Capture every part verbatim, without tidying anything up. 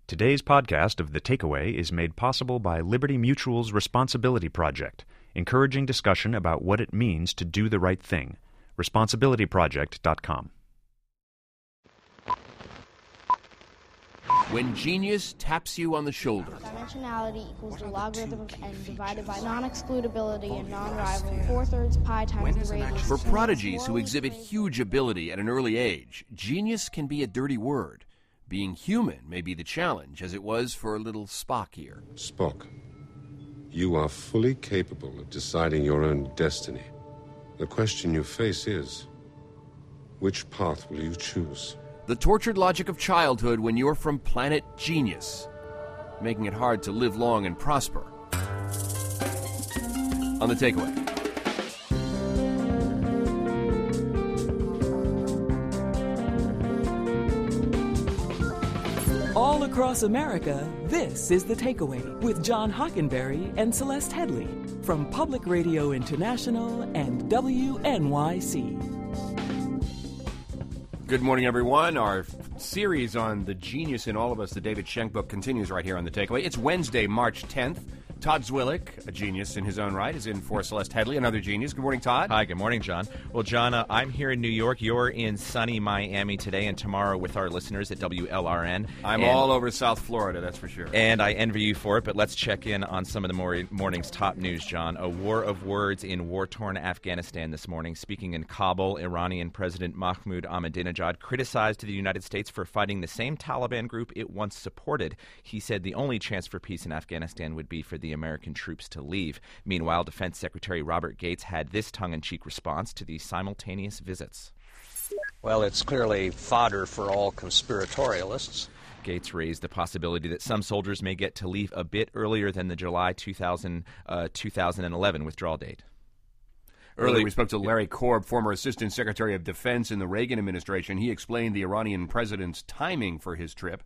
Today's podcast of The Takeaway is made possible by Liberty Mutual's Responsibility Project, encouraging discussion about what it means to do the right thing. responsibility project dot com. When genius taps you on the shoulder. Dimensionality equals the logarithm of n divided by non-excludability and non-rivalry. Four-thirds pi times the radius. For prodigies who exhibit huge ability at an early age, genius can be a dirty word. Being human may be the challenge, as it was for little Spock here. Spock, you are fully capable of deciding your own destiny. The question you face is, which path will you choose? The tortured logic of childhood when you're from planet Genius, making it hard to live long and prosper. On The Takeaway. All across America, this is The Takeaway with John Hockenberry and Celeste Headley from Public Radio International and W N Y C. Good morning, everyone. Our series on the genius in all of us, the David Schenck book, continues right here on The Takeaway. It's Wednesday, March tenth. Todd Zwillich, a genius in his own right, is in for Celeste Headley, another genius. Good morning, Todd. Hi, good morning, John. Well, John, uh, I'm here in New York. You're in sunny Miami today and tomorrow with our listeners at W L R N. I'm and, all over South Florida, that's for sure. And I envy you for it, but let's check in on some of the mor- morning's top news, John. A war of words in war-torn Afghanistan this morning. Speaking in Kabul, Iranian President Mahmoud Ahmadinejad criticized the United States for fighting the same Taliban group it once supported. He said the only chance for peace in Afghanistan would be for the American troops to leave. Meanwhile, Defense Secretary Robert Gates had this tongue-in-cheek response to the simultaneous visits. Well, it's clearly fodder for all conspiratorialists. Gates raised the possibility that some soldiers may get to leave a bit earlier than the July two thousand, uh, two thousand eleven withdrawal date. Earlier, we spoke to Larry Korb, former Assistant Secretary of Defense in the Reagan administration. He explained the Iranian president's timing for his trip.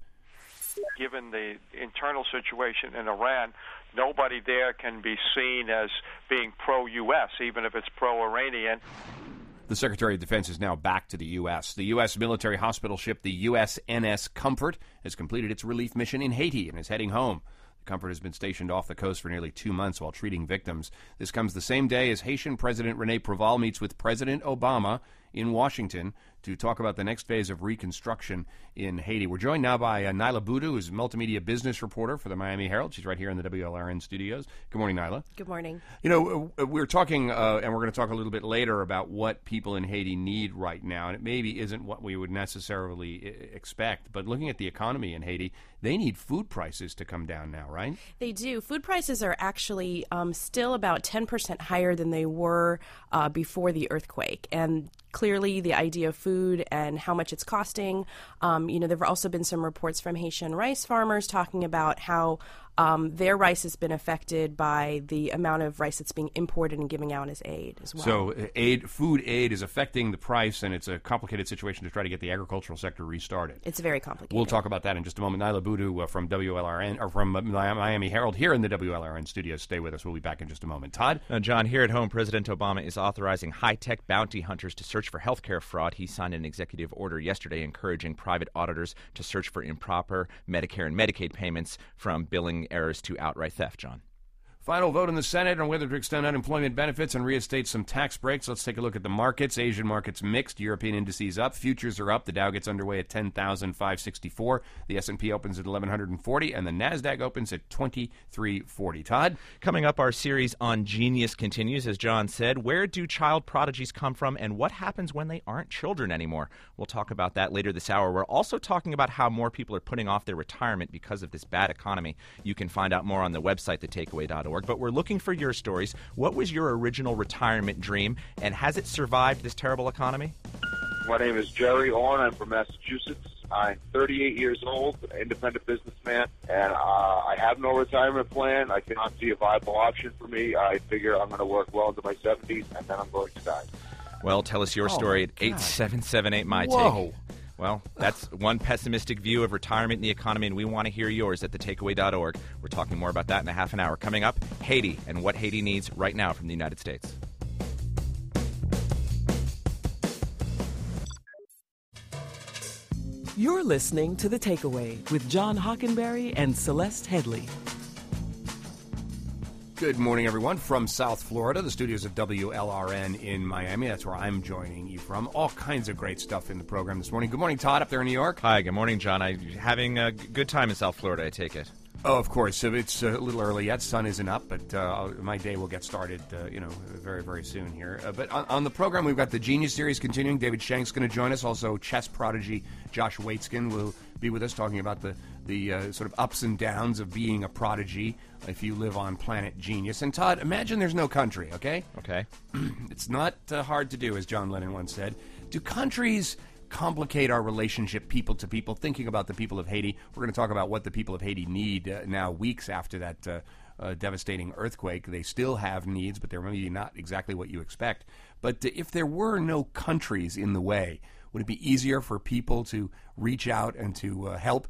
Given the internal situation in Iran, nobody there can be seen as being pro-U S, even if it's pro-Iranian. The Secretary of Defense is now back to the U S. The U S military hospital ship, the U S N S Comfort, has completed its relief mission in Haiti and is heading home. The Comfort has been stationed off the coast for nearly two months while treating victims. This comes the same day as Haitian President René Préval meets with President Obama in Washington to talk about the next phase of reconstruction in Haiti. We're joined now by uh, Nyla Boodoo, who's a multimedia business reporter for the Miami Herald. She's right here in the W L R N studios. Good morning, Nyla. Good morning. You know, uh, we're talking, uh, and we're going to talk a little bit later about what people in Haiti need right now, and it maybe isn't what we would necessarily I- expect, but looking at the economy in Haiti, they need food prices to come down now, right? They do. Food prices are actually um, still about ten percent higher than they were uh, before the earthquake, and clearly the idea of food and how much it's costing. Um, you know, there have also been some reports from Haitian rice farmers talking about how um, their rice has been affected by the amount of rice that's being imported and giving out as aid as well. So aid, food aid is affecting the price, and it's a complicated situation to try to get the agricultural sector restarted. It's very complicated. We'll talk about that in just a moment. Nyla Boodoo uh, from W L R N, or from uh, Miami Herald here in the W L R N studios. Stay with us. We'll be back in just a moment. Todd? Uh, John, here at home, President Obama is authorizing high-tech bounty hunters to search for healthcare fraud. He signed an executive order yesterday encouraging private auditors to search for improper Medicare and Medicaid payments, from billing errors to outright theft, John. Final vote in the Senate on whether to extend unemployment benefits and reinstate some tax breaks. Let's take a look at the markets. Asian markets mixed. European indices up. Futures are up. The Dow gets underway at ten thousand five hundred sixty-four. The S and P opens at eleven forty, and the NASDAQ opens at twenty-three forty. Todd? Coming up, our series on genius continues. As John said, where do child prodigies come from, and what happens when they aren't children anymore? We'll talk about that later this hour. We're also talking about how more people are putting off their retirement because of this bad economy. You can find out more on the website, the takeaway dot org. But we're looking for your stories. What was your original retirement dream, and has it survived this terrible economy? My name is Jerry Horn. I'm from Massachusetts. I'm thirty-eight years old, an independent businessman, and uh, I have no retirement plan. I cannot see a viable option for me. I figure I'm going to work well into my seventies, and then I'm going to die. Well, tell us your oh story at eight seven seven eight, M Y T A K E. Whoa. Well, that's one pessimistic view of retirement and the economy, and we want to hear yours at the takeaway dot org. We're talking more about that in a half an hour. Coming up, Haiti and what Haiti needs right now from the United States. You're listening to The Takeaway with John Hockenberry and Celeste Headley. Good morning, everyone, from South Florida, the studios of W L R N in Miami. That's where I'm joining you from. All kinds of great stuff in the program this morning. Good morning, Todd, up there in New York. Hi, good morning, John. I'm having a good time in South Florida, I take it. Oh, of course. So it's a little early yet. Sun isn't up, but uh, my day will get started, uh, you know, very, very soon here. Uh, but on, on the program, we've got the Genius Series continuing. David Shank's going to join us. Also, chess prodigy Josh Waitzkin will be with us talking about the, the uh, sort of ups and downs of being a prodigy if you live on planet Genius. And, Todd, imagine there's no country, okay? Okay. It's not uh, hard to do, as John Lennon once said. Do countries complicate our relationship people to people? Thinking about the people of Haiti, we're going to talk about what the people of Haiti need uh, now, weeks after that uh, uh, devastating earthquake. They still have needs, but they're maybe not exactly what you expect. But uh, if there were no countries in the way, would it be easier for people to reach out and to uh, help?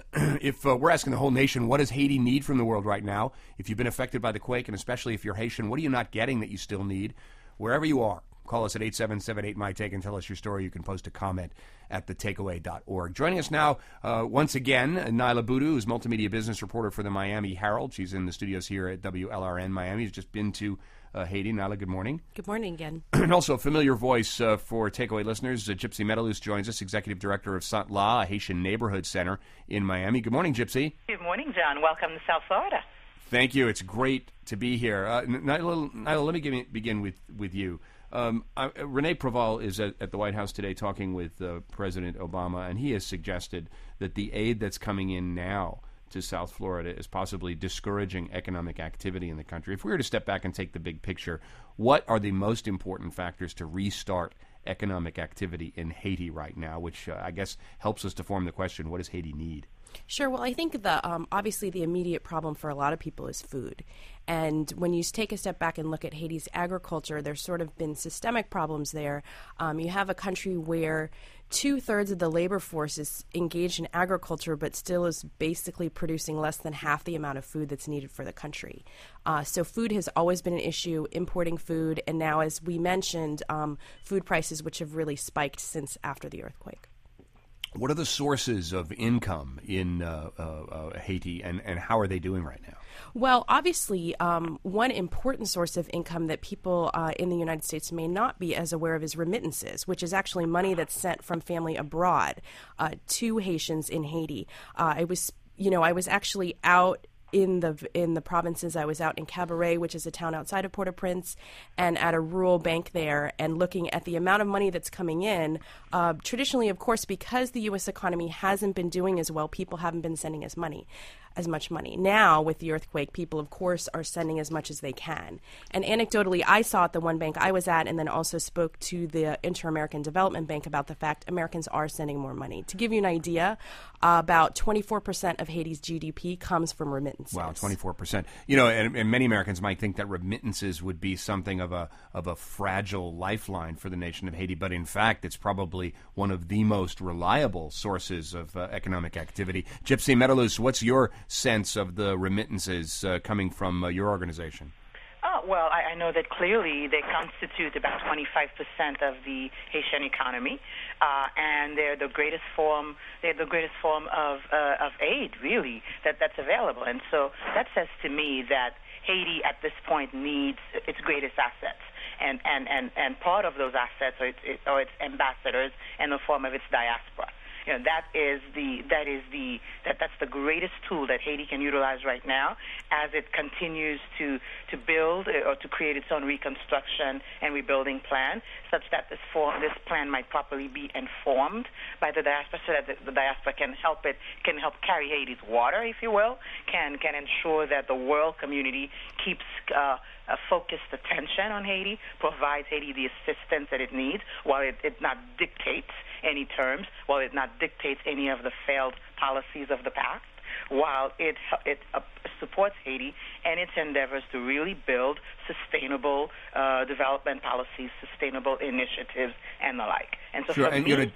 If uh, we're asking the whole nation, what does Haiti need from the world right now? If you've been affected by the quake, and especially if you're Haitian, what are you not getting that you still need? Wherever you are, call us at eight seven seven eight, M Y T A K E and tell us your story. You can post a comment at the takeaway dot org. Joining us now, uh, once again, Nyla Boodoo, who's multimedia business reporter for the Miami Herald. She's in the studios here at W L R N Miami. She's just been to uh, Haiti. Nyla, good morning. Good morning again. And also a familiar voice uh, for Takeaway listeners, uh, Gypsy Metalous joins us, executive director of Sant La, a Haitian neighborhood center in Miami. Good morning, Gypsy. Good morning, John. Welcome to South Florida. Thank you. It's great to be here. Uh, Nyla, Nyla, let me give, begin with, with you. Um, uh, Rene Preval is at, at the White House today talking with uh, President Obama, and he has suggested that the aid that's coming in now to South Florida is possibly discouraging economic activity in the country. If we were to step back and take the big picture, what are the most important factors to restart economic activity in Haiti right now, which uh, I guess helps us to form the question, what does Haiti need? Sure. Well, I think the um, obviously the immediate problem for a lot of people is food. And when you take a step back and look at Haiti's agriculture, there's sort of been systemic problems there. Um, you have a country where two-thirds of the labor force is engaged in agriculture, but still is basically producing less than half the amount of food that's needed for the country. Uh, so food has always been an issue, importing food, and now, as we mentioned, um, food prices, which have really spiked since after the earthquake. What are the sources of income in uh, uh, uh, Haiti, and, and how are they doing right now? Well, obviously, um, one important source of income that people uh, in the United States may not be as aware of is remittances, which is actually money that's sent from family abroad uh, to Haitians in Haiti. Uh, I was, you know, I was actually out in the in the provinces. I was out in Cabaret, which is a town outside of Port-au-Prince, and at a rural bank there, and looking at the amount of money that's coming in. Uh, traditionally, of course, because the U S economy hasn't been doing as well, people haven't been sending as money. as much money. Now, with the earthquake, people, of course, are sending as much as they can. And anecdotally, I saw at the one bank I was at, and then also spoke to the Inter-American Development Bank about the fact Americans are sending more money. To give you an idea, uh, about twenty-four percent of Haiti's G D P comes from remittances. Wow, twenty-four percent. You know, and, and many Americans might think that remittances would be something of a of a fragile lifeline for the nation of Haiti, but in fact, it's probably one of the most reliable sources of uh, economic activity. Gypsy Metalous, what's your sense of the remittances uh, coming from uh, your organization? Oh, well, I, I know that clearly they constitute about twenty-five percent of the Haitian economy, uh, and they're the greatest form. They're the greatest form of uh, of aid, really, that that's available. And so that says to me that Haiti at this point needs its greatest assets. And, and, and, and part of those assets are its, are its ambassadors in the form of its diaspora. You know, that is the that is the that that's the greatest tool that Haiti can utilize right now as it continues to to build or to create its own reconstruction and rebuilding plan, such that this form this plan might properly be informed by the diaspora, so that the, the diaspora can help it can help carry Haiti's water, if you will, can can ensure that the world community keeps Uh, a focused attention on Haiti, provides Haiti the assistance that it needs, while it, it not dictates any terms, while it not dictates any of the failed policies of the past, while it it uh, supports Haiti and its endeavors to really build sustainable uh, development policies, sustainable initiatives, and the like. And so sure, for and me... You know,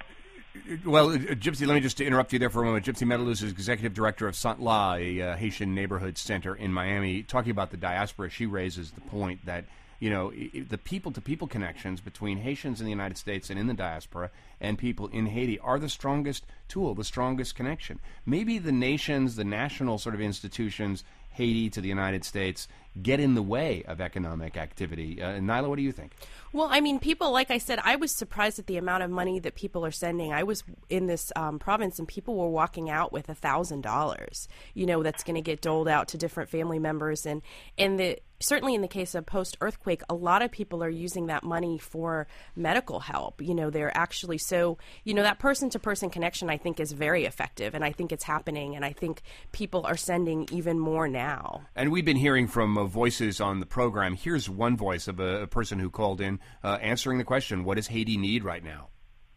well, uh, Gypsy, let me just interrupt you there for a moment. Gypsy Metalous is executive director of Sant La, a uh, Haitian neighborhood center in Miami. Talking about the diaspora, she raises the point that you know, I- the people-to-people connections between Haitians in the United States and in the diaspora and people in Haiti are the strongest tool, the strongest connection. Maybe the nations, the national sort of institutions, Haiti to the United States, get in the way of economic activity. Uh, Nyla, what do you think? Well, I mean, people, like I said, I was surprised at the amount of money that people are sending. I was in this um, province and people were walking out with one thousand dollars, you know, that's going to get doled out to different family members. And, and the certainly in the case of post-earthquake, a lot of people are using that money for medical help. You know, they're actually so, you know, that person-to-person connection, I think, is very effective. And I think it's happening. And I think people are sending even more now. And we've been hearing from uh, voices on the program. Here's one voice of a, a person who called in uh, answering the question, what does Haiti need right now?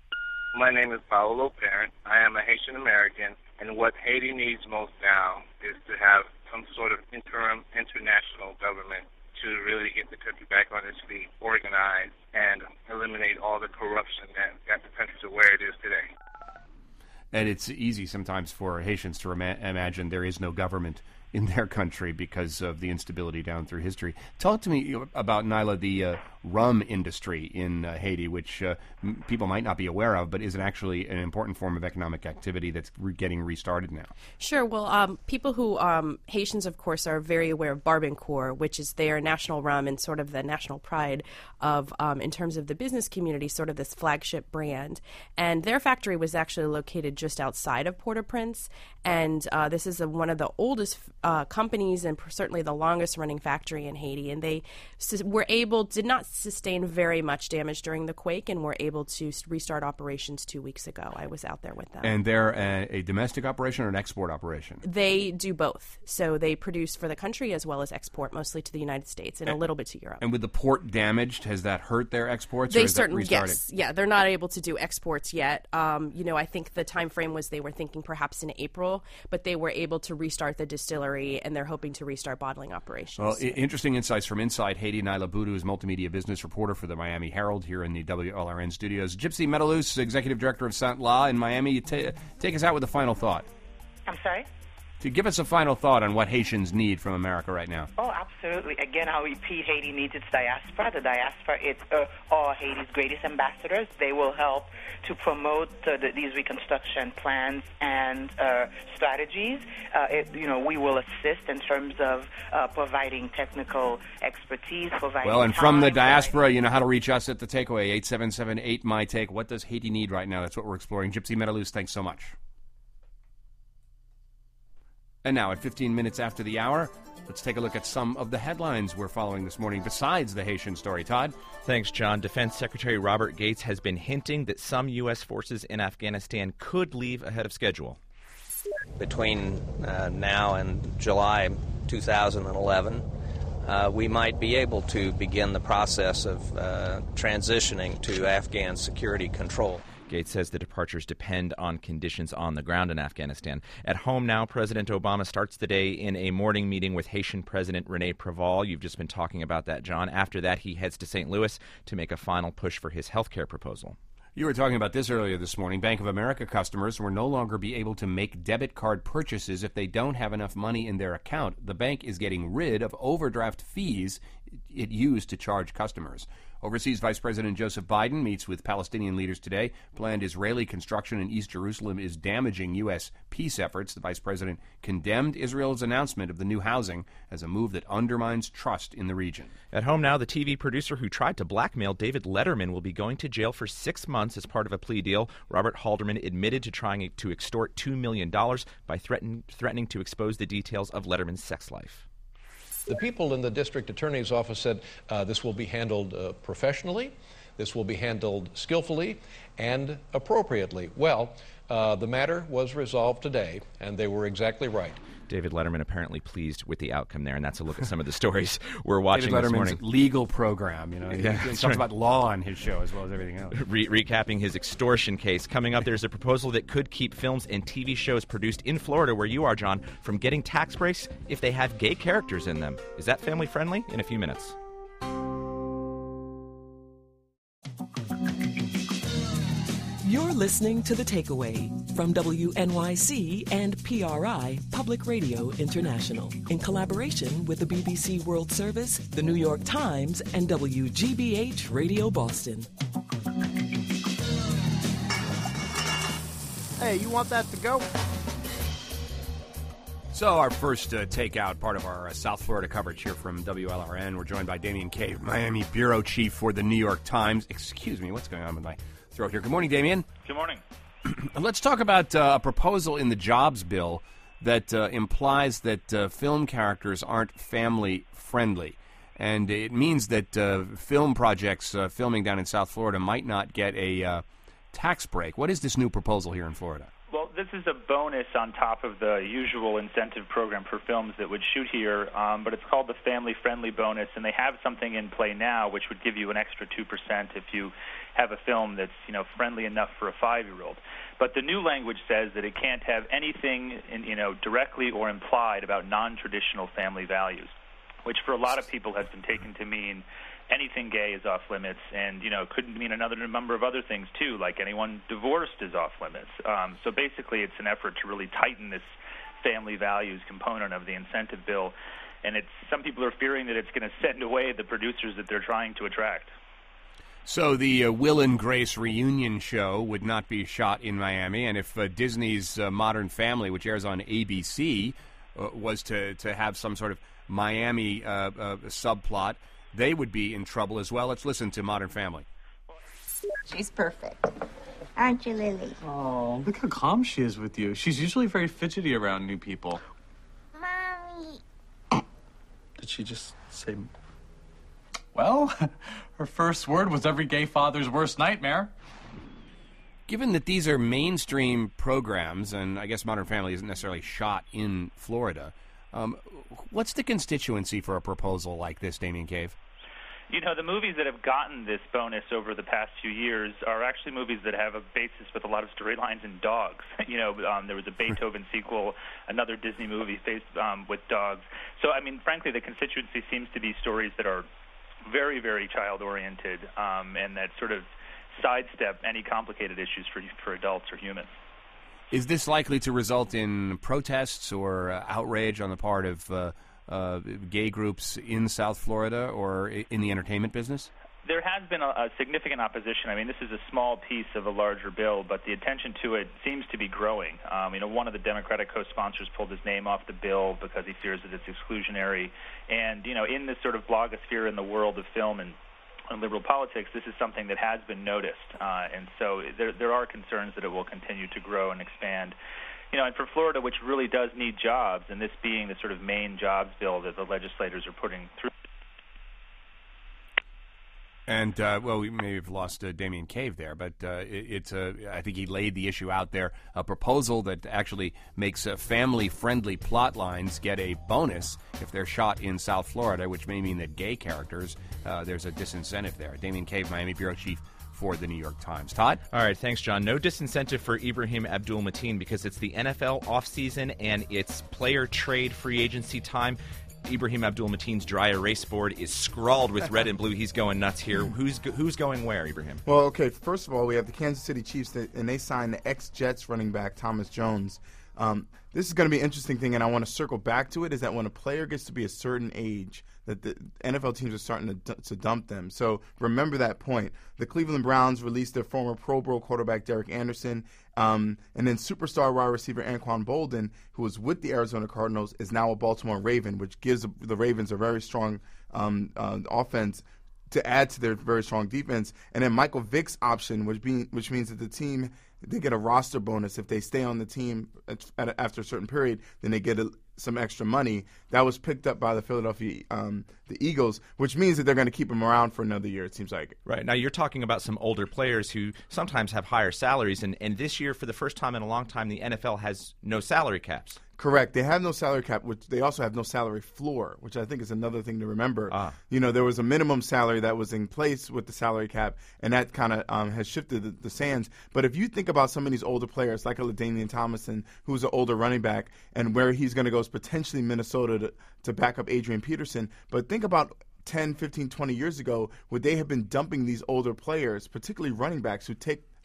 My name is Paolo Parent. I am a Haitian American, and what Haiti needs most now is to have some sort of interim international government to really get the country back on its feet, organize, and eliminate all the corruption that got the country to where it is today. And it's easy sometimes for Haitians to ima- imagine there is no government in their country because of the instability down through history. Talk to me about, Nyla, the uh, rum industry in uh, Haiti, which uh, m- people might not be aware of, but is it actually an important form of economic activity that's re- getting restarted now? Sure. Well, um, people who, um, Haitians, of course, are very aware of Barbancourt, which is their national rum and sort of the national pride of, um, in terms of the business community, sort of this flagship brand. And their factory was actually located just outside of Port-au-Prince. And uh, this is a, one of the oldest Uh, companies and certainly the longest running factory in Haiti, and they s- were able, did not sustain very much damage during the quake and were able to restart operations two weeks ago. I was out there with them. And they're a, a domestic operation or an export operation? They do both. So they produce for the country as well as export, mostly to the United States and, and a little bit to Europe. And with the port damaged, has that hurt their exports? They or is certainly, that restarting? yes. Yeah, they're not able to do exports yet. Um, you know, I think the time frame was they were thinking perhaps in April, but they were able to restart the distillery, and they're hoping to restart bottling operations. Well, I- interesting insights from inside Haiti. Nyla Boodoo is multimedia business reporter for the Miami Herald here in the W L R N studios. Gypsy Metalous, executive director of Saint La in Miami. You ta- take us out with a final thought. I'm sorry? To give us a final thought on what Haitians need from America right now. Oh, absolutely. Again, I'll repeat, Haiti needs its diaspora. The diaspora is uh, are Haiti's greatest ambassadors. They will help to promote uh, the, these reconstruction plans and uh, strategies. Uh, it, you know, we will assist in terms of uh, providing technical expertise, providing Well, and from the time, diaspora, you know how to reach us at the Takeaway, eight seven seven eight M Y Take. What does Haiti need right now? That's what we're exploring. Gypsy Metalous, thanks so much. And now, at fifteen minutes after the hour, let's take a look at some of the headlines we're following this morning besides the Haitian story. Todd? Thanks, John. Defense Secretary Robert Gates has been hinting that some U S forces in Afghanistan could leave ahead of schedule. Between uh, now and July two thousand eleven, uh, we might be able to begin the process of uh, transitioning to Afghan security control. Gates says the departures depend on conditions on the ground in Afghanistan. At home now, President Obama starts the day in a morning meeting with Haitian President René Préval. You've just been talking about that, John. After that, he heads to Saint Louis to make a final push for his health care proposal. You were talking about this earlier this morning. Bank of America customers will no longer be able to make debit card purchases if they don't have enough money in their account. The bank is getting rid of overdraft fees it used to charge customers. Overseas Vice President Joseph Biden meets with Palestinian leaders today. Planned Israeli construction in East Jerusalem is damaging U S peace efforts. The vice president condemned Israel's announcement of the new housing as a move that undermines trust in the region. At home now, the T V producer who tried to blackmail David Letterman will be going to jail for six months as part of a plea deal. Robert Halderman admitted to trying to extort two million dollars by threaten, threatening to expose the details of Letterman's sex life. The people in the district attorney's office said uh, this will be handled uh, professionally, this will be handled skillfully and appropriately. Well, uh, the matter was resolved today, and they were exactly right. David Letterman apparently pleased with the outcome there, and that's a look at some of the stories we're watching David this Letterman's morning. legal program, you know, he, yeah, he talks right. about law on his show as well as everything else. Re- recapping his extortion case. Coming up, there's a proposal that could keep films and T V shows produced in Florida, where you are, John, from getting tax breaks if they have gay characters in them. Is that family friendly? In a few minutes. You're listening to The Takeaway from W N Y C and P R I, Public Radio International, in collaboration with the B B C World Service, the New York Times, and W G B H Radio Boston. Hey, you want that to go? So our first uh, takeout, part of our uh, South Florida coverage here from W L R N. We're joined by Damien Cave, Miami bureau chief for the New York Times. Excuse me, what's going on with my throat here? Good morning, Damien. Good morning. Let's talk about uh, a proposal in the jobs bill that uh, implies that uh, film characters aren't family friendly. And it means that uh, film projects uh, filming down in South Florida might not get a uh, tax break. What is this new proposal here in Florida? Well, this is a bonus on top of the usual incentive program for films that would shoot here, um, but it's called the Family Friendly Bonus, and they have something in play now which would give you an extra two percent if you have a film that's, you know, friendly enough for a five-year-old. But the new language says that it can't have anything, in, you know, directly or implied about non-traditional family values, which for a lot of people has been taken to mean anything gay is off limits, and, you know, it could mean another number of other things, too, like anyone divorced is off limits. Um, so basically it's an effort to really tighten this family values component of the incentive bill, and it's some people are fearing that it's going to send away the producers that they're trying to attract. So the uh, Will and Grace reunion show would not be shot in Miami, and if uh, Disney's uh, Modern Family, which airs on A B C, uh, was to, to have some sort of Miami uh, uh, subplot, they would be in trouble as well. Let's listen to Modern Family. She's perfect. Aren't you, Lily? Oh, look how calm she is with you. She's usually very fidgety around new people. Mommy. Did she just say... Well, her first word was every gay father's worst nightmare. Given that these are mainstream programs, and I guess Modern Family isn't necessarily shot in Florida, um, what's the constituency for a proposal like this, Damien Cave? You know, the movies that have gotten this bonus over the past few years are actually movies that have a basis with a lot of storylines in dogs. You know, um, there was a Beethoven sequel, another Disney movie faced, um, with dogs. So, I mean, frankly, the constituency seems to be stories that are very, very child-oriented um, and that sort of sidestep any complicated issues for for adults or humans. Is this likely to result in protests or uh, outrage on the part of uh, uh, gay groups in South Florida or in the entertainment business? There has been a, a significant opposition. I mean, this is a small piece of a larger bill, but the attention to it seems to be growing. Um, you know, one of the Democratic co-sponsors pulled his name off the bill because he fears that it's exclusionary. And, you know, in this sort of blogosphere in the world of film and and liberal politics, this is something that has been noticed, uh, and so there there are concerns that it will continue to grow and expand. You know, and for Florida, which really does need jobs, and this being the sort of main jobs bill that the legislators are putting through. And, uh, well, we may have lost uh, Damien Cave there, but uh, it, it's uh, I think he laid the issue out there, a proposal that actually makes uh, family-friendly plot lines get a bonus if they're shot in South Florida, which may mean that gay characters, uh, there's a disincentive there. Damien Cave, Miami bureau chief for the New York Times. Todd? All right, thanks, John. No disincentive for Ibrahim Abdul-Mateen because it's the N F L offseason and it's player trade free agency time. Ibrahim Abdul-Mateen's dry erase board is scrawled with red and blue. He's going nuts here. Who's who's going where, Ibrahim? Well, okay, first of all, we have the Kansas City Chiefs, that, and they signed the ex-Jets running back Thomas Jones. Um, this is going to be an interesting thing, and I want to circle back to it, is that when a player gets to be a certain age, that the N F L teams are starting to, to dump them. So remember that point. The Cleveland Browns released their former Pro Bowl quarterback Derek Anderson, um, and then superstar wide receiver Anquan Boldin, who was with the Arizona Cardinals, is now a Baltimore Raven, which gives the Ravens a very strong um, uh, offense to add to their very strong defense. And then Michael Vick's option, which, being, which means that the team, they get a roster bonus. If they stay on the team at, at, after a certain period, then they get a, some extra money. That was picked up by the Philadelphia um, the Eagles, which means that they're going to keep him around for another year, it seems like. Right. Now, you're talking about some older players who sometimes have higher salaries, and, and this year, for the first time in a long time, the N F L has no salary caps. Correct. They have no salary cap, which they also have no salary floor, which I think is another thing to remember. Ah. You know, there was a minimum salary that was in place with the salary cap, and that kind of um, has shifted the, the sands. But if you think about some of these older players, like a LaDainian Tomlinson, who's an older running back, and where he's going to go is potentially Minnesota to, to back up Adrian Peterson. But think about ten, fifteen, twenty years ago, would they have been dumping these older players, particularly running backs, who take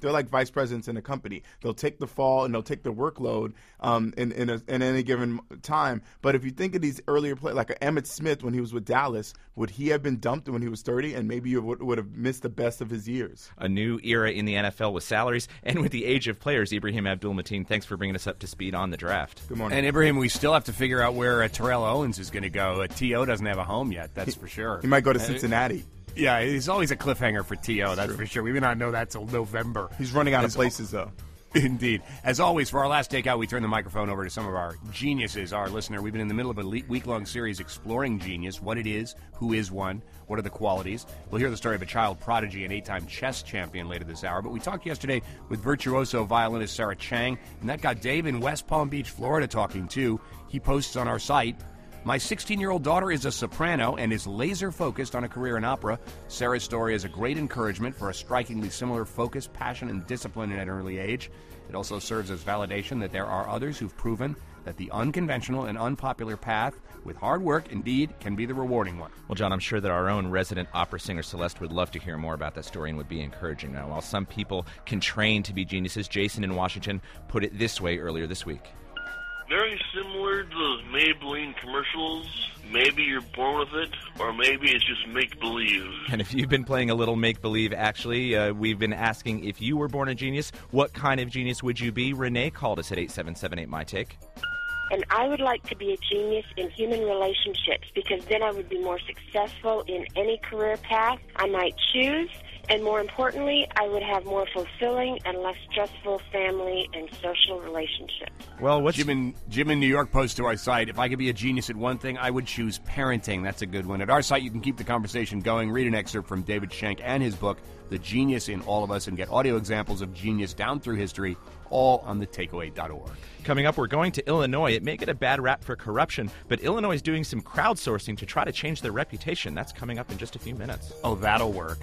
they're like vice presidents in a company. They'll take the fall and they'll take the workload um, in in, a, in any given time. But if you think of these earlier players, like Emmitt Smith when he was with Dallas, would he have been dumped when he was thirty, and maybe you would, would have missed the best of his years? A new era in the N F L with salaries and with the age of players. Ibrahim Abdul-Mateen, thanks for bringing us up to speed on the draft. Good morning. And Ibrahim, we still have to figure out where uh, Terrell Owens is going to go. Uh, T O doesn't have a home yet, that's for sure. He might go to Uh, Cincinnati. Yeah, he's always a cliffhanger for T O, that's for sure. We may not know that till November. He's running out As of places, though. Indeed. As always, for our last takeout, we turn the microphone over to some of our geniuses, our listener. We've been in the middle of a le- week-long series exploring genius, what it is, who is one, what are the qualities. We'll hear the story of a child prodigy and eight-time chess champion later this hour. But we talked yesterday with virtuoso violinist Sarah Chang, and that got Dave in West Palm Beach, Florida, talking too. He posts on our site, "My sixteen-year-old daughter is a soprano and is laser-focused on a career in opera. Sarah's story is a great encouragement for a strikingly similar focus, passion, and discipline at an early age. It also serves as validation that there are others who've proven that the unconventional and unpopular path, with hard work, indeed, can be the rewarding one." Well, John, I'm sure that our own resident opera singer Celeste would love to hear more about that story and would be encouraging. Now, while some people can train to be geniuses, Jason in Washington put it this way earlier this week. Very similar to those Maybelline commercials. Maybe you're born with it, or maybe it's just make-believe. And if you've been playing a little make-believe, actually, uh, we've been asking if you were born a genius, what kind of genius would you be? Renee called us at eight seven seven eight, my take. And I would like to be a genius in human relationships, because then I would be more successful in any career path I might choose. And more importantly, I would have more fulfilling and less stressful family and social relationships. Well, what's Jim in, Jim in New York posts to our site, "If I could be a genius at one thing, I would choose parenting." That's a good one. At our site, you can keep the conversation going. Read an excerpt from David Schenck and his book, The Genius in All of Us, and get audio examples of genius down through history, all on the takeaway dot org. Coming up, we're going to Illinois. It may get a bad rap for corruption, but Illinois is doing some crowdsourcing to try to change their reputation. That's coming up in just a few minutes. Oh, that'll work.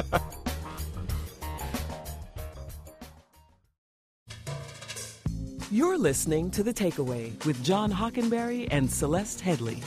You're listening to The Takeaway with John Hockenberry and Celeste Headley.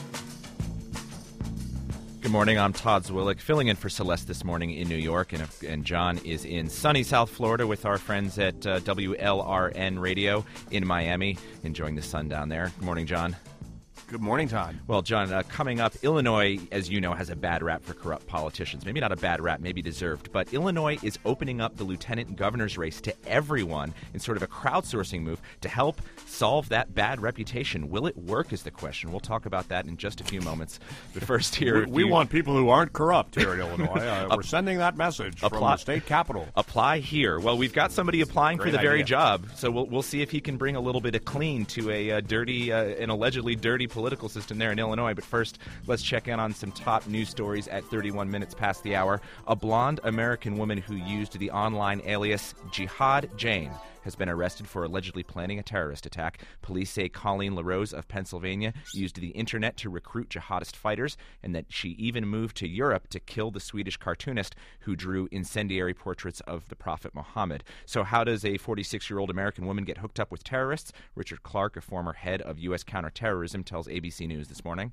Good morning, I'm Todd Zwillick, filling in for Celeste this morning in New York, and, and John is in sunny South Florida with our friends at uh, W L R N Radio in Miami, enjoying the sun down there. Good morning, John. Good morning, Todd. Well, John, uh, coming up, Illinois, as you know, has a bad rap for corrupt politicians. Maybe not a bad rap, maybe deserved, but Illinois is opening up the lieutenant governor's race to everyone in sort of a crowdsourcing move to help solve that bad reputation. Will it work is the question. We'll talk about that in just a few moments. But first here... we, we you... want people who aren't corrupt here in Illinois. Uh, we're sending that message apply, from the state capitol. Apply here. Well, we've got somebody applying Great for the very idea. job, so we'll, we'll see if he can bring a little bit of clean to a uh, dirty, uh, an allegedly dirty political system there in Illinois. But first, let's check in on some top news stories at thirty-one minutes past the hour. A blonde American woman who used the online alias Jihad Jane has been arrested for allegedly planning a terrorist attack. Police say Colleen LaRose of Pennsylvania used the internet to recruit jihadist fighters, and that she even moved to Europe to kill the Swedish cartoonist who drew incendiary portraits of the Prophet Muhammad. So how does a forty-six-year-old American woman get hooked up with terrorists? Richard Clark, a former head of U S counterterrorism, tells A B C News this morning.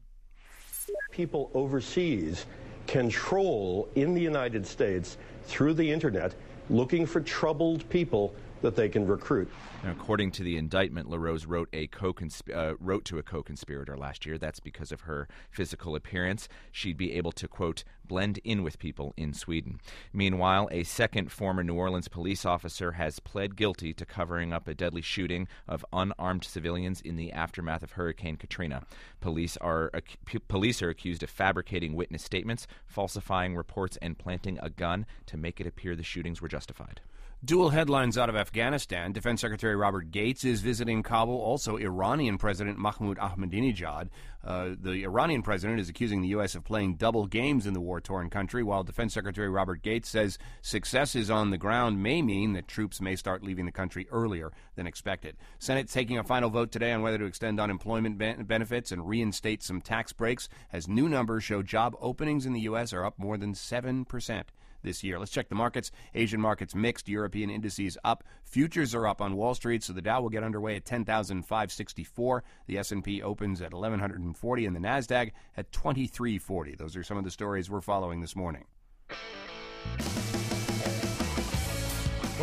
People overseas can troll in the United States through the internet looking for troubled people that they can recruit. Now, according to the indictment, LaRose wrote a co-consp- uh, wrote to a co-conspirator last year. That's because of her physical appearance. She'd be able to, quote, blend in with people in Sweden. Meanwhile, a second former New Orleans police officer has pled guilty to covering up a deadly shooting of unarmed civilians in the aftermath of Hurricane Katrina. Police are ac- p- police are accused of fabricating witness statements, falsifying reports, and planting a gun to make it appear the shootings were justified. Dual headlines out of Afghanistan. Defense Secretary Robert Gates is visiting Kabul. Also, Iranian President Mahmoud Ahmadinejad. Uh, the Iranian president is accusing the U S of playing double games in the war-torn country, while Defense Secretary Robert Gates says successes on the ground may mean that troops may start leaving the country earlier than expected. Senate's taking a final vote today on whether to extend unemployment ben- benefits and reinstate some tax breaks, as new numbers show job openings in the U S are up more than seven percent. This year. Let's check the markets. Asian markets mixed. European indices up. Futures are up on Wall Street, so the Dow will get underway at ten thousand five hundred sixty-four. The S and P opens at eleven forty, and the NASDAQ at twenty-three forty. Those are some of the stories we're following this morning. Well,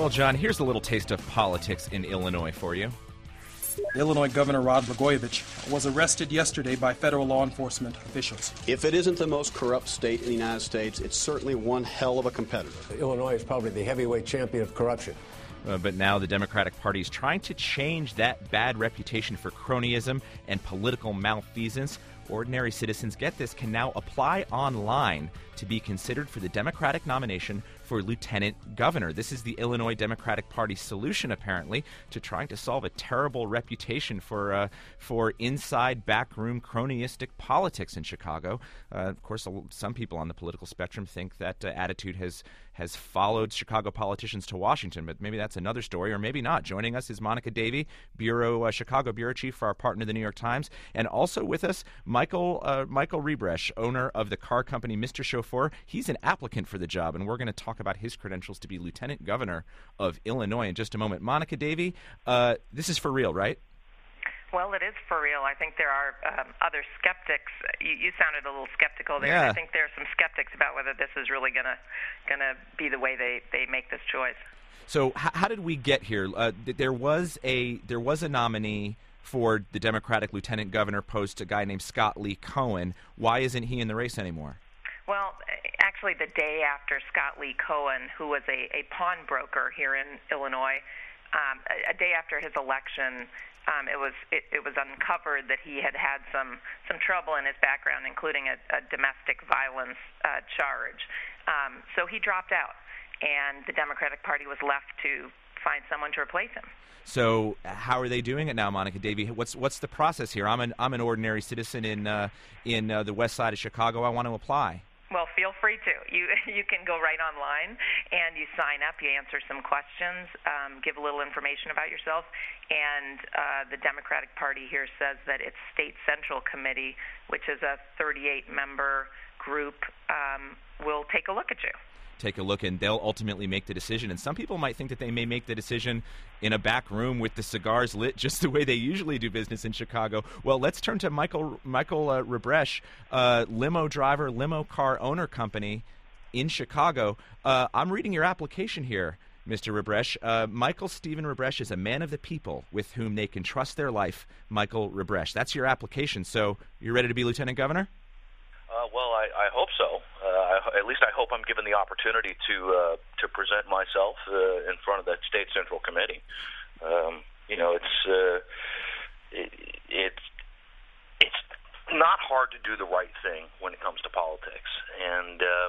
Well, John, here's a little taste of politics in Illinois for you. Illinois Governor Rod Blagojevich was arrested yesterday by federal law enforcement officials. If it isn't the most corrupt state in the United States, it's certainly one hell of a competitor. Illinois is probably the heavyweight champion of corruption. Uh, but now the Democratic Party is trying to change that bad reputation for cronyism and political malfeasance. Ordinary citizens, get this, can now apply online to be considered for the Democratic nomination for lieutenant governor. This is the Illinois Democratic Party's solution, apparently, to trying to solve a terrible reputation for uh, for inside backroom cronyistic politics in Chicago. Uh, of course, some people on the political spectrum think that uh, attitude has has followed Chicago politicians to Washington, but maybe that's another story, or maybe not. Joining us is Monica Davey, Bureau uh, Chicago Bureau Chief for our partner, the New York Times, and also with us, Michael uh, Michael Rebresh, owner of the car company Mister Chauffeur. He's an applicant for the job, and we're going to talk about his credentials to be Lieutenant Governor of Illinois in just a moment. Monica Davey, uh, this is for real, right? Well, it is for real. I think there are um, other skeptics. You, you sounded a little skeptical there. Yeah. I think there are some skeptics about whether this is really going to going to be the way they, they make this choice. So, h- how did we get here? Uh, th- there was a there was a nominee for the Democratic Lieutenant Governor post, a guy named Scott Lee Cohen. Why isn't he in the race anymore? Well, actually, the day after Scott Lee Cohen, who was a, a pawnbroker here in Illinois, um, a, a day after his election, um, it was it, it was uncovered that he had had some some trouble in his background, including a, a domestic violence uh, charge. Um, so he dropped out, and the Democratic Party was left to find someone to replace him. So how are they doing it now, Monica Davey? What's what's the process here? I'm an I'm an ordinary citizen in uh, in uh, the west side of Chicago. I want to apply. Well, feel free to. You you can go right online and you sign up. You answer some questions, um, give a little information about yourself, and uh, the Democratic Party here says that its State Central Committee, which is a thirty-eight member group, um, will take a look at you. Take a look, and they'll ultimately make the decision. And some people might think that they may make the decision in a back room with the cigars lit, just the way they usually do business in Chicago. Well, let's turn to Michael Michael uh, Rebresh, uh, limo driver, limo car owner company in Chicago. Uh, I'm reading your application here, Mister Rebresh. Uh, Michael Stephen Rebresh is a man of the people with whom they can trust their life. Michael Rebresh. That's your application. So you're ready to be Lieutenant Governor? Uh, well, I, I hope so. Uh, I, at least I hope I'm given the opportunity to uh, to present myself uh, in front of the State Central Committee. Um, you know, it's uh, it, it's it's not hard to do the right thing when it comes to politics, and uh,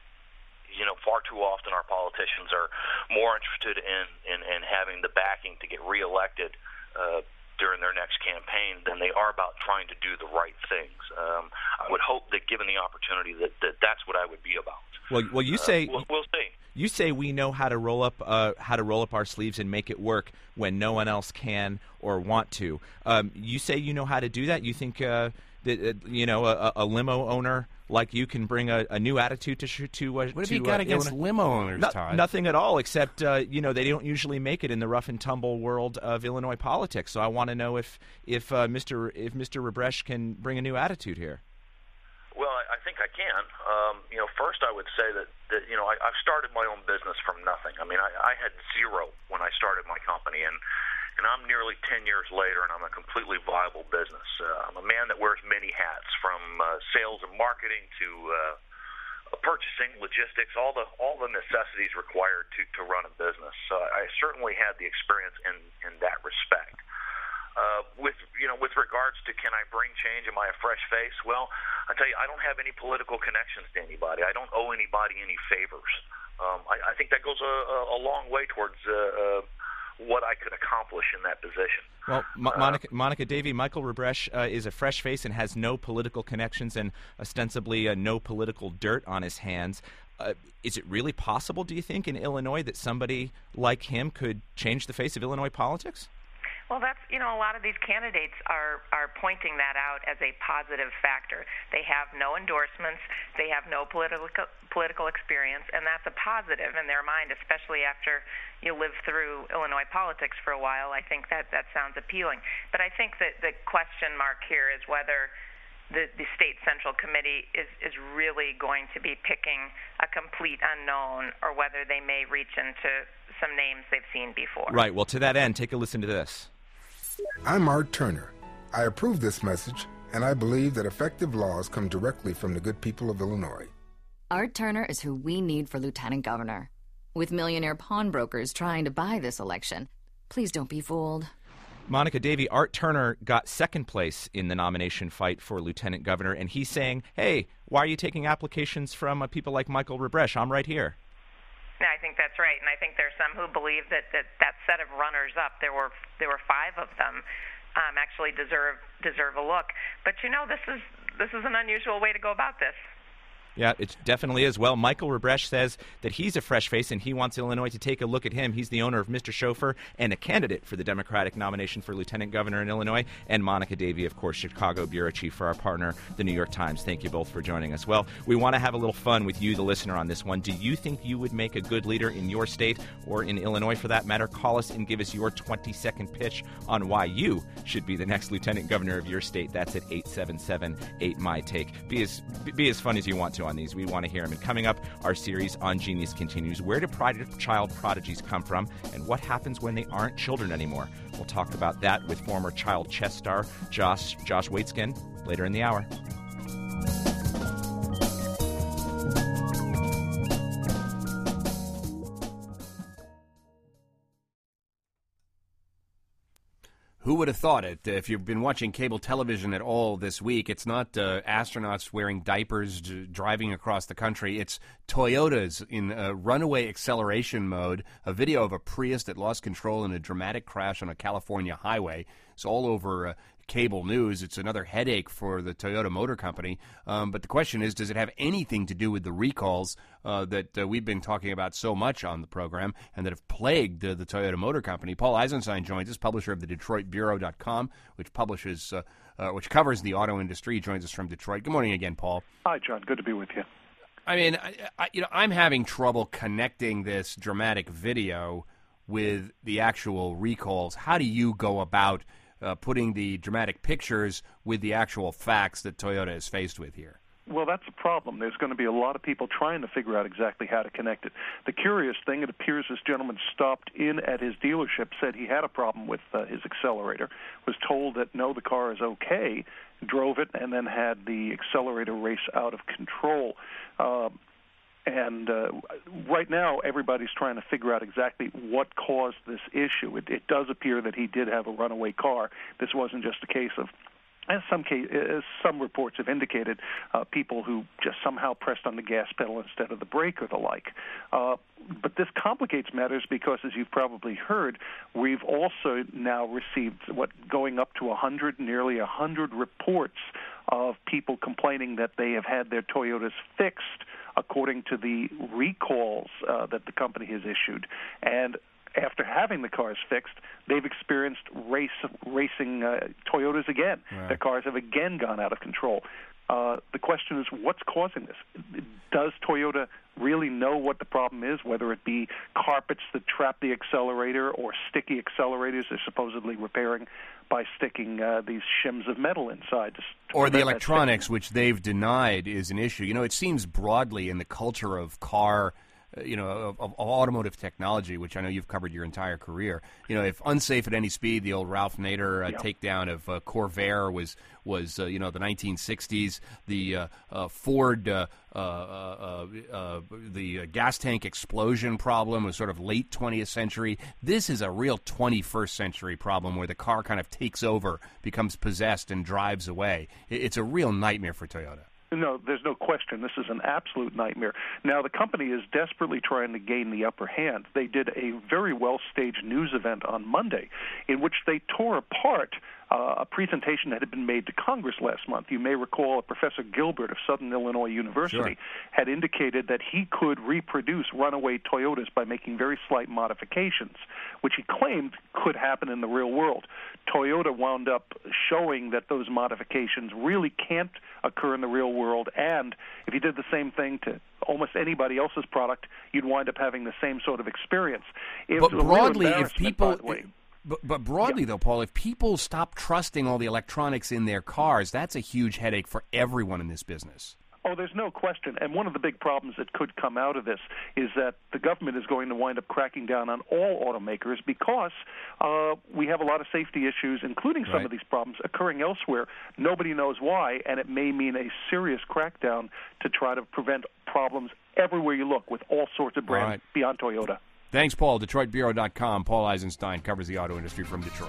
you know, far too often our politicians are more interested in in, in having the backing to get reelected Uh, during their next campaign than they are about trying to do the right things. Um, I would hope that given the opportunity that, that that's what I would be about. Well, well, you say uh, we'll, we'll see. You say we know how to roll up uh, how to roll up our sleeves and make it work when no one else can or want to. Um, you say you know how to do that. You think uh, that uh, you know a, a limo owner like you can bring a, a new attitude to to uh, what have to, you got uh, against Illinois? limo owners, No, Todd? Nothing at all, except uh, you know they don't usually make it in the rough and tumble world of Illinois politics. So I want to know if if uh, Mister if Mister Rebresh can bring a new attitude here. Well, I, I think I can. Um, you know, first I would say that, that you know I, I've started my own business from nothing. I mean, I, I had zero when I started my company, and and I'm nearly ten years later, and I'm a completely viable business. Uh, I'm a man that wears many hats, from uh, sales and marketing to uh, purchasing, logistics, all the all the necessities required to, to run a business. So I certainly had the experience in, in that respect. Uh, with you know, with regards to can I bring change? Am I a fresh face? Well, I tell you, I don't have any political connections to anybody. I don't owe anybody any favors. Um, I, I think that goes a, a long way towards uh, uh, what I could accomplish in that position. Well, Mo- Monica, Monica Davey, Michael Rebresh uh, is a fresh face and has no political connections and ostensibly uh, no political dirt on his hands. Uh, is it really possible, do you think, in Illinois that somebody like him could change the face of Illinois politics? Well, that's, you know, a lot of these candidates are, are pointing that out as a positive factor. They have no endorsements, they have no political political experience, and that's a positive in their mind, especially after you live through Illinois politics for a while. I think that, that sounds appealing. But I think that the question mark here is whether the, the State Central Committee is, is really going to be picking a complete unknown, or whether they may reach into some names they've seen before. Right. Well, to that end, take a listen to this. I'm Art Turner. I approve this message, and I believe that effective laws come directly from the good people of Illinois. Art Turner is who we need for lieutenant governor. With millionaire pawnbrokers trying to buy this election, please don't be fooled. Monica Davey, Art Turner got second place in the nomination fight for lieutenant governor, and he's saying, hey, why are you taking applications from uh, people like Michael Rebresh? I'm right here. Yeah, I think that's right, and I think there's some who believe that that, that set of runners-up, there were there were five of them, um, actually deserve deserve a look. But you know, this is this is an unusual way to go about this. Yeah, it definitely is. Well, Michael Rebresh says that he's a fresh face and he wants Illinois to take a look at him. He's the owner of Mister Chauffeur and a candidate for the Democratic nomination for lieutenant governor in Illinois. And Monica Davey, of course, Chicago bureau chief for our partner, the New York Times. Thank you both for joining us. Well, we want to have a little fun with you, the listener, on this one. Do you think you would make a good leader in your state or in Illinois, for that matter? Call us and give us your twenty-second pitch on why you should be the next lieutenant governor of your state. That's at eight seven seven eight M Y Take. Be as, be as fun as you want to on these. We want to hear them. And coming up, our series on Genius continues. Where do prod- child prodigies come from, and what happens when they aren't children anymore? We'll talk about that with former child chess star Josh, Josh Waitzkin later in the hour. Who would have thought it? If you've been watching cable television at all this week, it's not uh, astronauts wearing diapers d- driving across the country. It's Toyotas in uh, runaway acceleration mode, a video of a Prius that lost control in a dramatic crash on a California highway. It's all over uh, cable news. It's another headache for the Toyota Motor Company. Um, but the question is, does it have anything to do with the recalls uh, that uh, we've been talking about so much on the program and that have plagued uh, the Toyota Motor Company? Paul Eisenstein joins us, publisher of the Detroit Bureau dot com, which publishes, uh, uh, which covers the auto industry. He joins us from Detroit. Good morning again, Paul. Hi, John. Good to be with you. I mean, I, I, you know, I'm having trouble connecting this dramatic video with the actual recalls. How do you go about Uh, putting the dramatic pictures with the actual facts that Toyota is faced with here? Well, that's a problem. There's going to be a lot of people trying to figure out exactly how to connect it. The curious thing, it appears this gentleman stopped in at his dealership, said he had a problem with uh, his accelerator, was told that, no, the car is okay, drove it, and then had the accelerator race out of control. Uh, And uh, right now, everybody's trying to figure out exactly what caused this issue. It, it does appear that he did have a runaway car. This wasn't just a case of, as some case, as some reports have indicated, uh, people who just somehow pressed on the gas pedal instead of the brake or the like. Uh, but this complicates matters because, as you've probably heard, we've also now received what going up to one hundred, nearly one hundred reports of people complaining that they have had their Toyotas fixed according to the recalls uh, that the company has issued. And after having the cars fixed, they've experienced race racing uh, Toyotas again. Right. Their cars have again gone out of control. Uh, the question is, what's causing this? Does Toyota really know what the problem is, whether it be carpets that trap the accelerator or sticky accelerators they're supposedly repairing by sticking uh, these shims of metal inside? To, to or the prevent that electronics, which they've denied is an issue. You know, it seems broadly in the culture of car, uh, you know, of, of automotive technology, which I know you've covered your entire career. You know, if unsafe at any speed, the old Ralph Nader uh, Yeah. takedown of uh, Corvair was was uh, you know the nineteen sixties. The uh, uh, Ford uh, uh, uh, uh, the uh, gas tank explosion problem was sort of late twentieth century. This is a real twenty-first century problem where the car kind of takes over, becomes possessed, and drives away. It- It's a real nightmare for Toyota. No, there's no question. This is an absolute nightmare. Now, the company is desperately trying to gain the upper hand. They did a very well-staged news event on Monday in which they tore apart uh, a presentation that had been made to Congress last month. You may recall Professor Gilbert of Southern Illinois University Sure. had indicated that he could reproduce runaway Toyotas by making very slight modifications, which he claimed could happen in the real world. Toyota wound up showing that those modifications really can't occur in the real world, and if you did the same thing to almost anybody else's product, you'd wind up having the same sort of experience. It But was a real broadly, if embarrassment, people, by the way. but, but broadly though, Paul, if people stop trusting all the electronics in their cars, that's a huge headache for everyone in this business. Oh, there's no question. And one of the big problems that could come out of this is that the government is going to wind up cracking down on all automakers because uh, we have a lot of safety issues, including some right. of these problems occurring elsewhere. Nobody knows why, and it may mean a serious crackdown to try to prevent problems everywhere you look with all sorts of brands right. beyond Toyota. Thanks, Paul. Detroit Bureau dot com. Paul Eisenstein covers the auto industry from Detroit.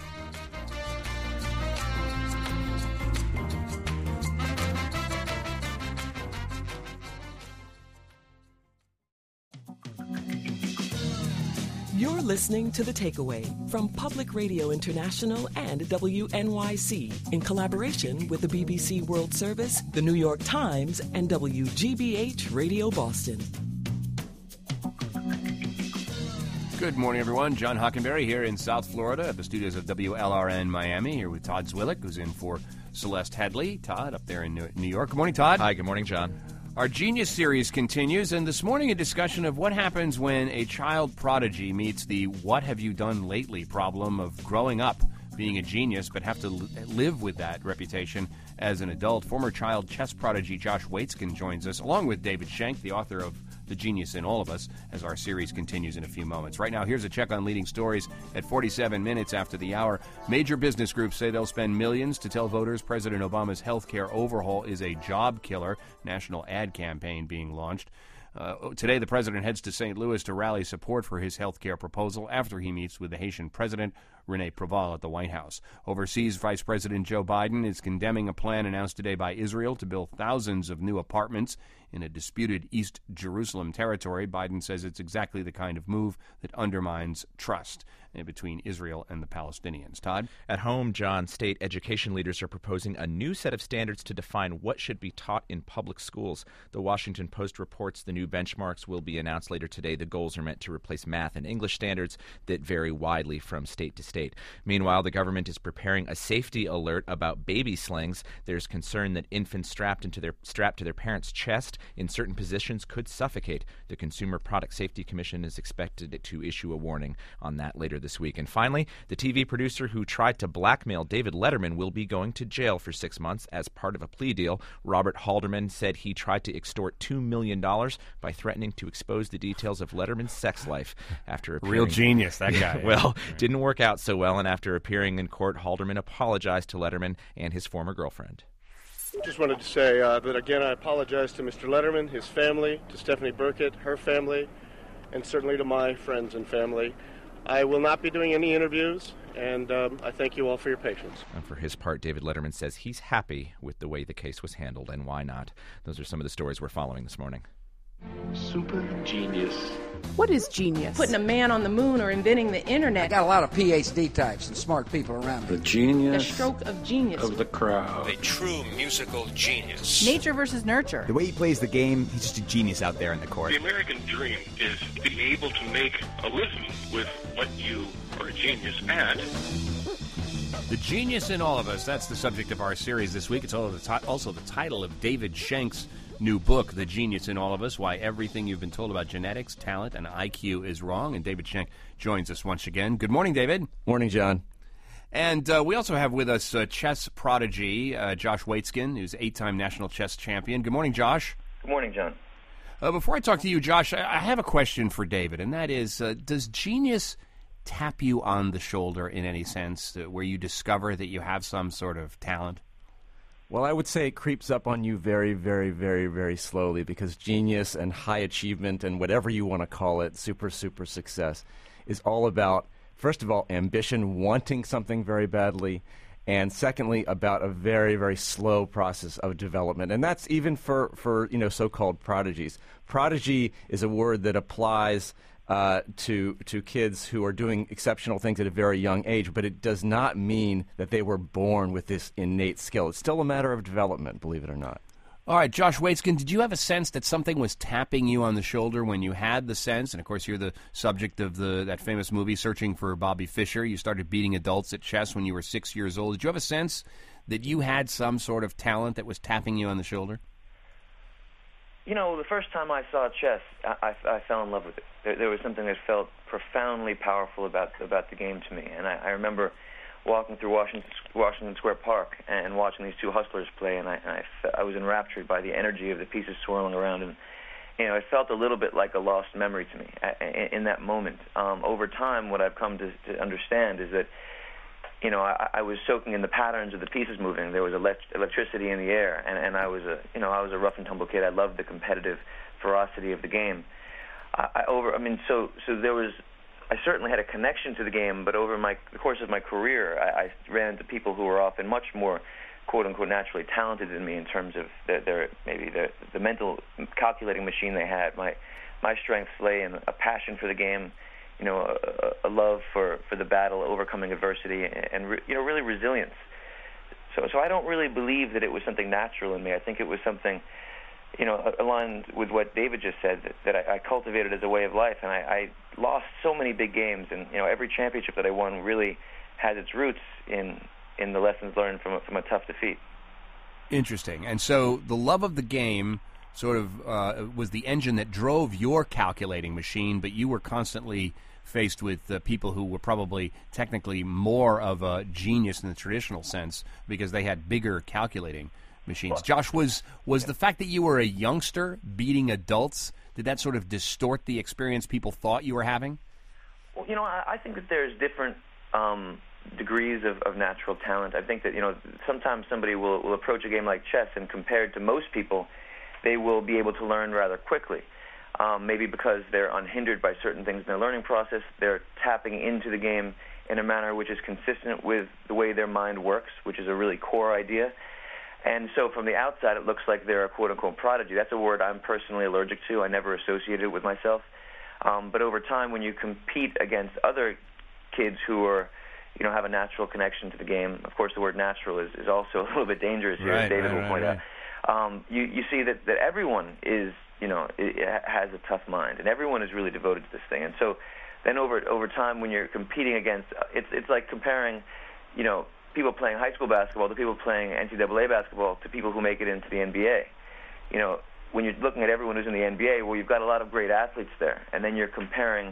You're listening to The Takeaway from Public Radio International and W N Y C in collaboration with the B B C World Service, the New York Times, and W G B H Radio Boston. Good morning, everyone. John Hockenberry here in South Florida at the studios of W L R N Miami, here with Todd Zwillick, who's in for Celeste Headley. Todd, up there in New York. Good morning, Todd. Hi, good morning, John. Our Genius series continues, and this morning a discussion of what happens when a child prodigy meets the what have you done lately problem of growing up being a genius but have to li- live with that reputation as an adult. Former child chess prodigy Josh Waitzkin joins us, along with David Schenck, the author of The Genius in All of Us, as our series continues in a few moments. Right now, here's a check on leading stories at forty-seven minutes after the hour. Major business groups say they'll spend millions to tell voters President Obama's health care overhaul is a job killer. National ad campaign being launched. Uh, today, the president heads to Saint Louis to rally support for his health care proposal after he meets with the Haitian president, Rene Preval, at the White House. Overseas, Vice President Joe Biden is condemning a plan announced today by Israel to build thousands of new apartments in a disputed East Jerusalem territory. Biden says it's exactly the kind of move that undermines trust between Israel and the Palestinians. Todd? At home, John, state education leaders are proposing a new set of standards to define what should be taught in public schools. The Washington Post reports the new benchmarks will be announced later today. The goals are meant to replace math and English standards that vary widely from state to state. Meanwhile, the government is preparing a safety alert about baby slings. There's concern that infants strapped into their strapped to their parents' chest in certain positions could suffocate. The Consumer Product Safety Commission is expected to issue a warning on that later this week. And finally, the T V producer who tried to blackmail David Letterman will be going to jail for six months as part of a plea deal. Robert Halderman said he tried to extort two million dollars by threatening to expose the details of Letterman's sex life after appearing. Real genius, that guy. Well, right. Didn't work out so well, and after appearing in court, Halderman apologized to Letterman and his former girlfriend. Just wanted to say uh, that, again, I apologize to Mister Letterman, his family, to Stephanie Burkett, her family, and certainly to my friends and family. I will not be doing any interviews, and um, I thank you all for your patience. And for his part, David Letterman says he's happy with the way the case was handled, and why not? Those are some of the stories we're following this morning. Super genius. What is genius? Putting a man on the moon or inventing the internet. I got a lot of P H D types and smart people around me. The genius. The stroke of genius. Of the crowd. A true musical genius. Nature versus nurture. The way he plays the game, he's just a genius out there in the court. The American dream is to be able to make a living with what you are a genius at. The Genius in All of Us, that's the subject of our series this week. It's also the title of David Schenk's new book, The Genius in All of Us, Why Everything You've Been Told About Genetics, Talent, and I Q is Wrong. And David Schenck joins us once again. Good morning, David. Morning, John. And uh, we also have with us uh, chess prodigy uh, Josh Waitzkin, who's eight-time national chess champion. Good morning, Josh. Good morning, John. Uh, before I talk to you, Josh, I, I have a question for David, and that is, uh, does genius tap you on the shoulder in any sense, uh, where you discover that you have some sort of talent? Well, I would say it creeps up on you very, very, very, very slowly, because genius and high achievement and whatever you want to call it, super, super success, is all about, first of all, ambition, wanting something very badly, and secondly, about a very, very slow process of development. And that's even for, for you know, so-called prodigies. Prodigy is a word that applies Uh, to to kids who are doing exceptional things at a very young age, but it does not mean that they were born with this innate skill. It's still a matter of development, believe it or not. All right, Josh Waitzkin, did you have a sense that something was tapping you on the shoulder when you had the sense, and of course you're the subject of the that famous movie, Searching for Bobby Fischer. You started beating adults at chess when you were six years old. Did you have a sense that you had some sort of talent that was tapping you on the shoulder? You know, the first time I saw chess, I, I, I fell in love with it. There, there was something that felt profoundly powerful about about the game to me. And I, I remember walking through Washington, Washington Square Park and watching these two hustlers play, and I, and I, I was enraptured by the energy of the pieces swirling around, and you know, it felt a little bit like a lost memory to me in, in that moment. Um, over time, what I've come to, to understand is that, you know, I, I was soaking in the patterns of the pieces moving. There was elect- electricity in the air, and, and I was a, you know, I was a rough and tumble kid. I loved the competitive ferocity of the game. I, I over, I mean, so so there was. I certainly had a connection to the game, but over my, the course of my career, I, I ran into people who were often much more, quote-unquote, naturally talented than me in terms of their, their maybe their, the mental calculating machine they had. My my strengths lay in a passion for the game, you know, a, a love for, for the battle, overcoming adversity, and, and re, you know, really resilience. So so I don't really believe that it was something natural in me. I think it was something, you know, aligned with what David just said, that, that I, I cultivated as a way of life, and I, I lost so many big games, and you know, every championship that I won really has its roots in in the lessons learned from a, from a tough defeat. Interesting. And so the love of the game sort of uh, was the engine that drove your calculating machine, but you were constantly faced with uh, people who were probably technically more of a genius in the traditional sense because they had bigger calculating machines. Josh, was was the fact that you were a youngster beating adults, did that sort of distort the experience people thought you were having? Well, you know, I, I think that there's different um, degrees of, of natural talent. I think that, you know, sometimes somebody will, will approach a game like chess, and compared to most people, they will be able to learn rather quickly. Um, maybe because they're unhindered by certain things in their learning process, they're tapping into the game in a manner which is consistent with the way their mind works, which is a really core idea. And so from the outside, it looks like they're a quote-unquote prodigy. That's a word I'm personally allergic to. I never associated it with myself. Um, but over time, when you compete against other kids who are, you know, have a natural connection to the game, of course the word natural is, is also a little bit dangerous here, right, as David right, will right, point right. out. Um, you, you see that, that everyone is, you know, it, it has a tough mind, and everyone is really devoted to this thing. And so then over over time, when you're competing against, it's it's like comparing, you know, people playing high school basketball to people playing N C double A basketball to people who make it into the N B A. You know, when you're looking at everyone who's in the N B A, well, you've got a lot of great athletes there, and then you're comparing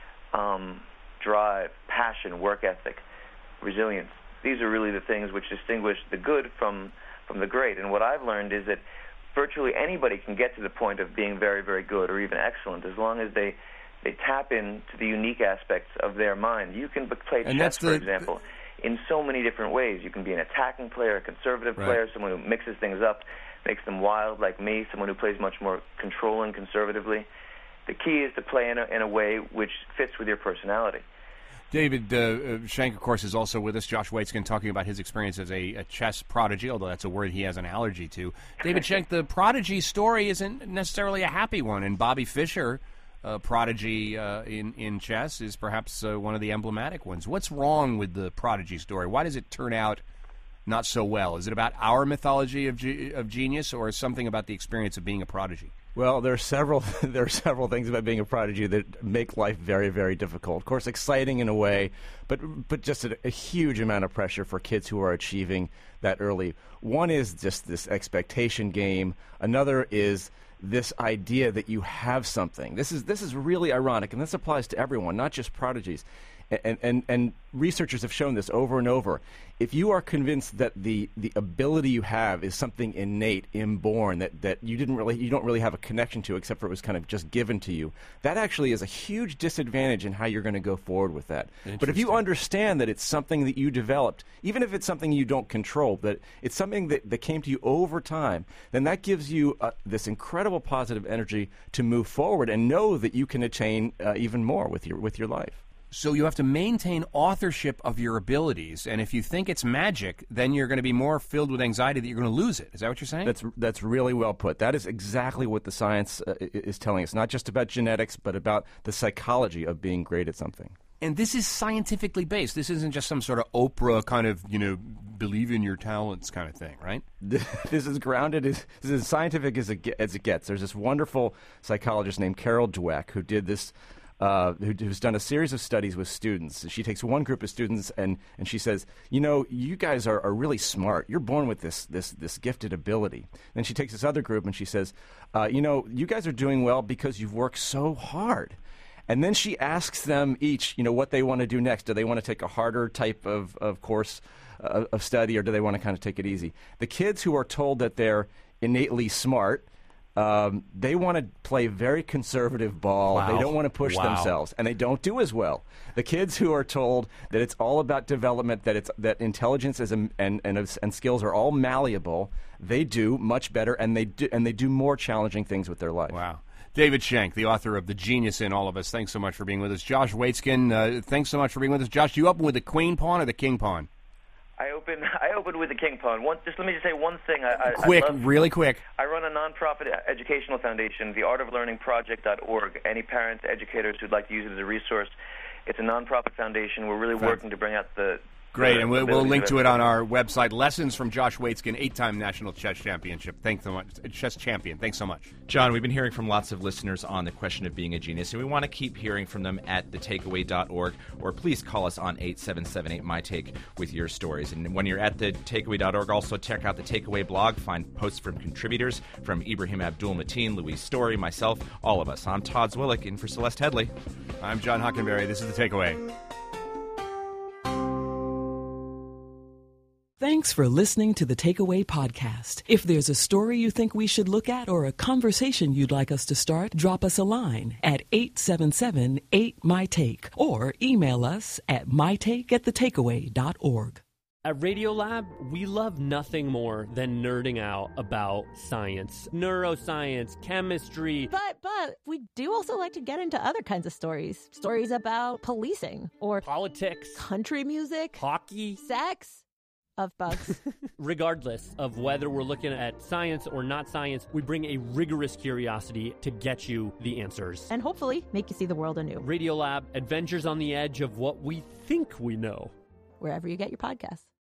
um, drive, passion, work ethic, resilience. These are really the things which distinguish the good from from the great. And what I've learned is that virtually anybody can get to the point of being very, very good or even excellent as long as they they tap into the unique aspects of their mind. You can play And chess, that's the- for example, in so many different ways. You can be an attacking player, a conservative Right. player, someone who mixes things up, makes them wild like me, someone who plays much more controlling conservatively. The key is to play in a, in a way which fits with your personality. David uh, Shank, of course, is also with us. Josh Waitzkin talking about his experience as a, a chess prodigy, although that's a word he has an allergy to. David Shank, the prodigy story isn't necessarily a happy one, and Bobby Fischer, uh, prodigy uh, in, in chess, is perhaps uh, one of the emblematic ones. What's wrong with the prodigy story? Why does it turn out not so well? Is it about our mythology of, ge- of genius, or something about the experience of being a prodigy? Well, there are several there are several things about being a prodigy that make life very, very difficult. Of course, exciting in a way, but but just a, a huge amount of pressure for kids who are achieving that early. One is just this expectation game. Another is this idea that you have something. This is this is really ironic, and this applies to everyone, not just prodigies. And, and and researchers have shown this over and over. If you are convinced that the, the ability you have is something innate, inborn, that, that you didn't really you don't really have a connection to, except for it was kind of just given to you, that actually is a huge disadvantage in how you're going to go forward with that. But if you understand that it's something that you developed, even if it's something you don't control, that it's something that, that came to you over time, then that gives you uh, this incredible positive energy to move forward and know that you can attain uh, even more with your with your life. So you have to maintain authorship of your abilities, and if you think it's magic, then you're going to be more filled with anxiety that you're going to lose it. Is that what you're saying? That's that's really well put. That is exactly what the science uh, is telling us, not just about genetics, but about the psychology of being great at something. And this is scientifically based. This isn't just some sort of Oprah kind of, you know, believe in your talents kind of thing, right? This is grounded, this is as scientific as it, as it gets. There's this wonderful psychologist named Carol Dweck who did this Uh, who, who's done a series of studies with students. She takes one group of students and, and she says, you know, you guys are, are really smart. You're born with this this this gifted ability. Then she takes this other group and she says, uh, you know, you guys are doing well because you've worked so hard. And then she asks them each, you know, what they want to do next. Do they want to take a harder type of, of course uh, of study, or do they want to kind of take it easy? The kids who are told that they're innately smart, um, they want to play very conservative ball. Wow. They don't want to push Wow. themselves, and they don't do as well. The kids who are told that it's all about development, that it's that intelligence is a, and, and and skills are all malleable, they do much better, and they do, and they do more challenging things with their life. Wow. David Shank, the author of The Genius in All of Us, thanks so much for being with us. Josh Waitzkin, uh, thanks so much for being with us. Josh, you open with the queen pawn or the king pawn? I open. I opened with the king pawn. One, just let me just say one thing. I, I, quick, I love, really quick. I run a nonprofit educational foundation, the art of learning project dot org. Any parents, educators who'd like to use it as a resource, it's a nonprofit foundation. We're really working to bring out the Great, the and we'll, we'll abilities link of to it on everybody. our website. Lessons from Josh Waitzkin, eight-time national chess championship. Thanks so much, chess champion. Thanks so much, John. We've been hearing from lots of listeners on the question of being a genius, and we want to keep hearing from them at the takeaway dot org, or please call us on eight seven seven eight my take with your stories. And when you're at the takeaway dot org, also check out the Takeaway blog. Find posts from contributors from Ibrahim Abdul-Mateen, Louise Story, myself, all of us. I'm Todd Zwillick, in for Celeste Headley. I'm John Hockenberry. This is The Takeaway. Thanks for listening to the Takeaway Podcast. If there's a story you think we should look at or a conversation you'd like us to start, drop us a line at eight seven seven eight my take or email us at my take at the takeaway dot org. At Radiolab, we love nothing more than nerding out about science, neuroscience, chemistry. But, but, we do also like to get into other kinds of stories. Stories about policing or politics, country music, hockey, sex. Of bugs. Regardless of whether we're looking at science or not science, we bring a rigorous curiosity to get you the answers. And hopefully make you see the world anew. Radiolab, adventures on the edge of what we think we know. Wherever you get your podcasts.